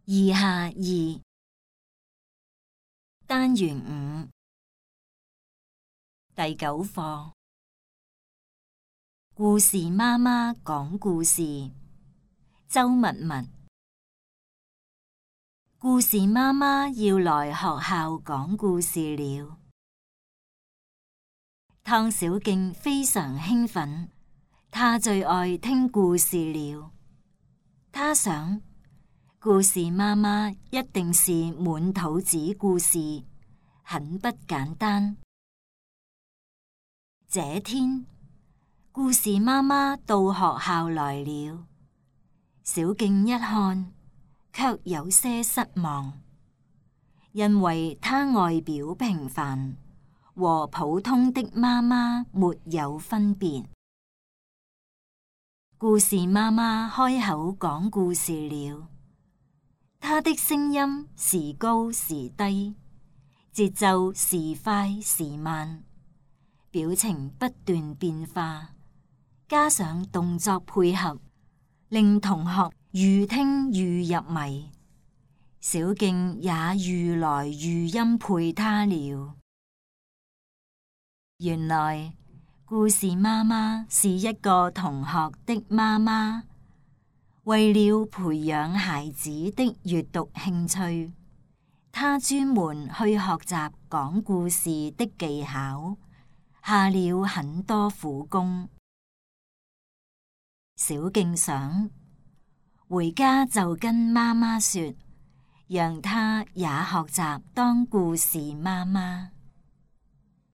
二下二單元5第9課故事媽媽講故事。周蜜蜜。故事媽媽要來學校講故事了。湯小徑非常興奮，她最愛聽故事了。她想，故事媽媽一定是滿肚子故事，很不簡單。這天，故事媽媽到學校來了。小徑一看，卻有些失望，因為她外表平凡，和普通的媽媽沒有分別。故事媽媽開口講故事了。她的聲音時高時低，節奏時快時慢，表情不斷變化，加上動作配合，令同學愈聽愈入迷。小徑也愈來愈欽佩她了。原來故事媽媽是一個同學的媽媽。為了培養孩子的閱讀興趣，她專門去學習講故事的技巧，下了很多苦功。小徑想，回家就跟媽媽說，讓她也學習當故事媽媽。